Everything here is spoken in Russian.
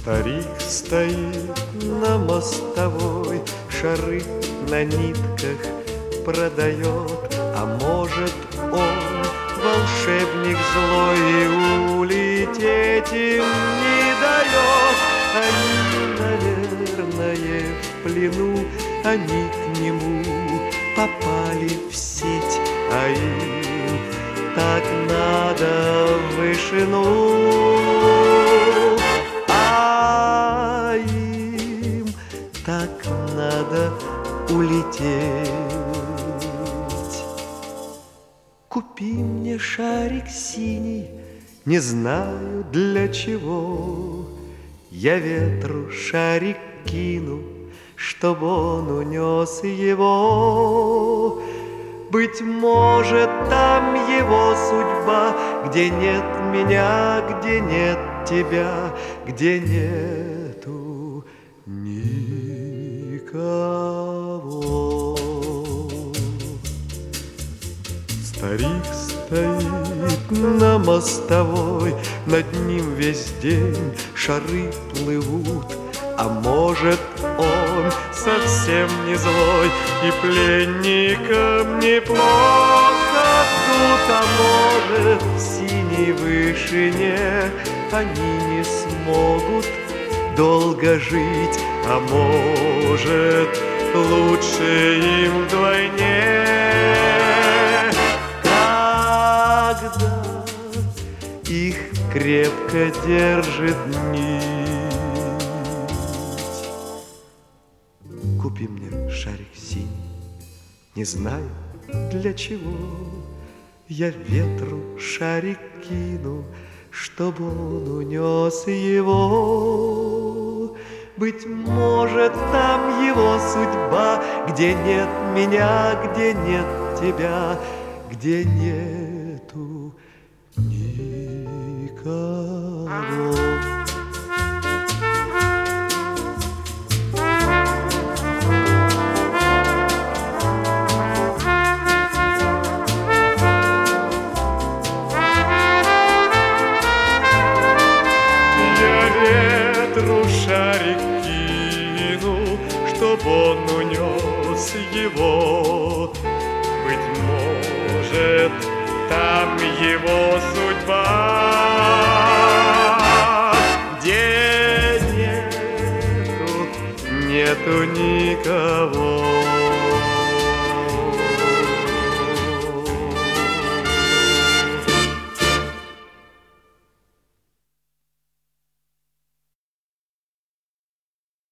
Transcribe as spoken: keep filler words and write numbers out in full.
Старик стоит на мостовой, шары на нитках продает. А может, он волшебник злой и улететь им не дает. Они, наверное, в плену, они к нему попали в сеть, а им так надо в вышину. А им так надо улететь. Купи мне шарик синий, не знаю для чего. Я ветру шарик кину, чтоб он унес его. Быть может, там его судьба, где нет меня, где нет тебя, где нету никого. Старик стоит на мостовой, над ним весь день шары плывут. А может, он совсем не злой, и пленникам неплохо тут. А может, в синей вышине они не смогут долго жить. А может, лучше им вдвойне, когда их крепко держит нить. Купи мне шарик синий, не знаю для чего. Я ветру шарик кину, чтоб он унес его. Быть может, там его судьба, где нет меня, где нет тебя, где нету никого. Ветру шарик кину, чтоб он унес его. Быть может, там его судьба, где нету, нету никого.